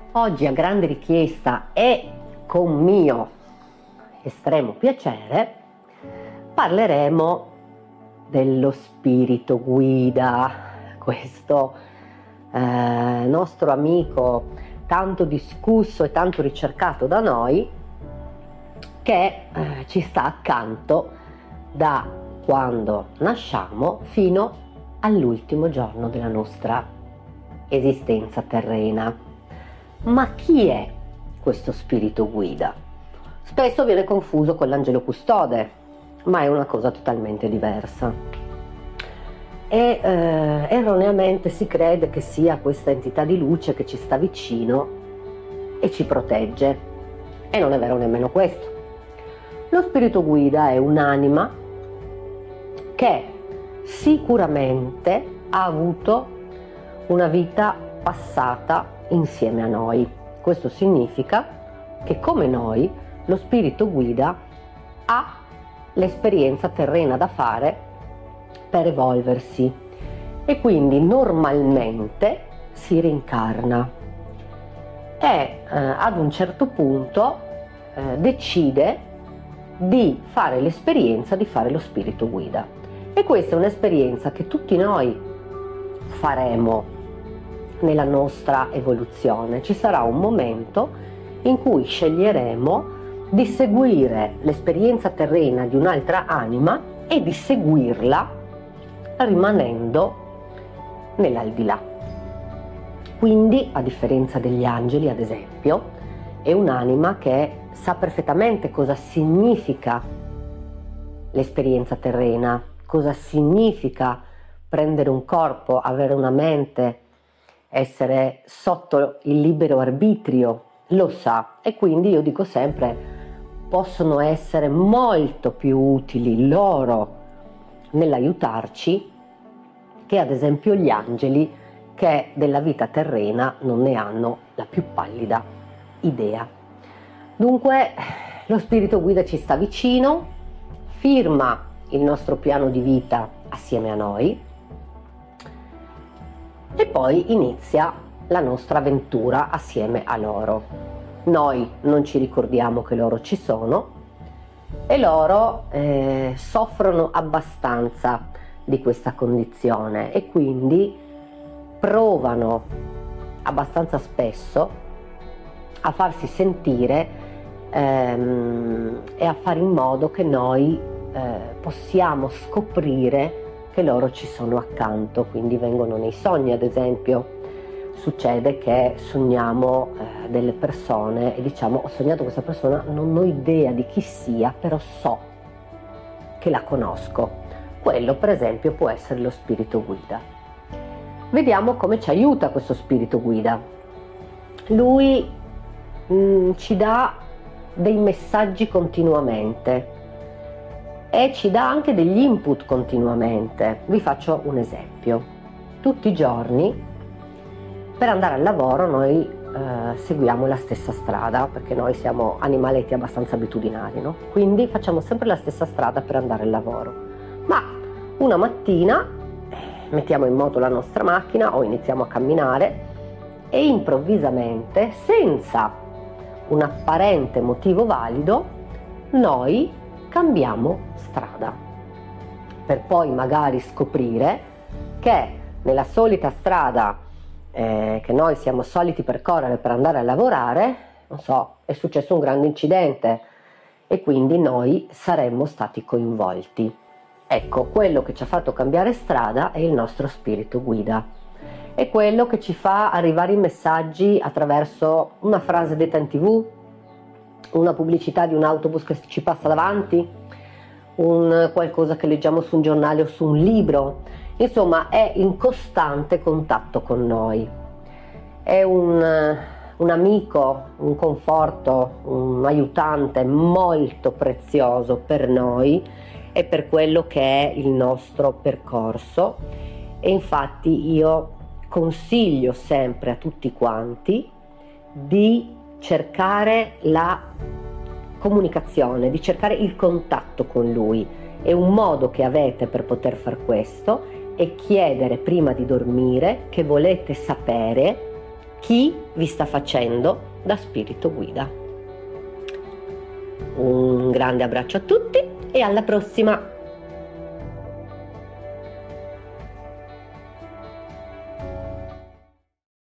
Oggi a grande richiesta e con mio estremo piacere parleremo dello spirito guida, questo nostro amico tanto discusso e tanto ricercato da noi, che ci sta accanto da quando nasciamo fino all'ultimo giorno della nostra esistenza terrena. Ma chi è questo spirito guida? Spesso viene confuso con l'angelo custode, ma è una cosa totalmente diversa. E erroneamente si crede che sia questa entità di luce che ci sta vicino e ci protegge, e non è vero nemmeno questo. Lo spirito guida è un'anima che sicuramente ha avuto una vita passata insieme a noi. Questo significa che, come noi, lo spirito guida ha l'esperienza terrena da fare per evolversi e quindi normalmente si reincarna e ad un certo punto decide di fare l'esperienza di fare lo spirito guida. E questa è un'esperienza che tutti noi faremo nella nostra evoluzione. Ci sarà un momento in cui sceglieremo di seguire l'esperienza terrena di un'altra anima e di seguirla rimanendo nell'aldilà. Quindi, a differenza degli angeli, ad esempio, è un'anima che sa perfettamente cosa significa l'esperienza terrena, cosa significa prendere un corpo, avere una mente, essere sotto il libero arbitrio, lo sa. E quindi io dico sempre, possono essere molto più utili loro nell'aiutarci che ad esempio gli angeli, che della vita terrena non ne hanno la più pallida idea. Dunque lo spirito guida ci sta vicino, firma il nostro piano di vita assieme a noi e poi inizia la nostra avventura assieme a loro. Noi non ci ricordiamo che loro ci sono e loro soffrono abbastanza di questa condizione e quindi provano abbastanza spesso a farsi sentire e a fare in modo che noi possiamo scoprire che loro ci sono accanto. Quindi vengono nei sogni, ad esempio. Succede che sogniamo delle persone e diciamo: ho sognato questa persona, non ho idea di chi sia, però so che la conosco. Quello, per esempio, può essere lo spirito guida. Vediamo come ci aiuta questo spirito guida. Lui ci dà dei messaggi continuamente e ci dà anche degli input continuamente. Vi faccio un esempio. Tutti i giorni per andare al lavoro noi seguiamo la stessa strada, perché noi siamo animaletti abbastanza abitudinari, no? Quindi facciamo sempre la stessa strada per andare al lavoro. Ma una mattina mettiamo in moto la nostra macchina o iniziamo a camminare e improvvisamente, senza un apparente motivo valido, noi cambiamo strada, per poi magari scoprire che nella solita strada che noi siamo soliti percorrere per andare a lavorare, non so, è successo un grande incidente e quindi noi saremmo stati coinvolti. Ecco, quello che ci ha fatto cambiare strada è il nostro spirito guida. È quello che ci fa arrivare i messaggi attraverso una frase detta in TV, una pubblicità di un autobus che ci passa davanti, qualcosa che leggiamo su un giornale o su un libro. Insomma, è in costante contatto con noi. È un amico, un conforto, un aiutante molto prezioso per noi e per quello che è il nostro percorso. E infatti io consiglio sempre a tutti quanti di cercare la comunicazione, di cercare il contatto con lui. È un modo che avete per poter far questo, e chiedere prima di dormire che volete sapere chi vi sta facendo da spirito guida. Un grande abbraccio a tutti e alla prossima!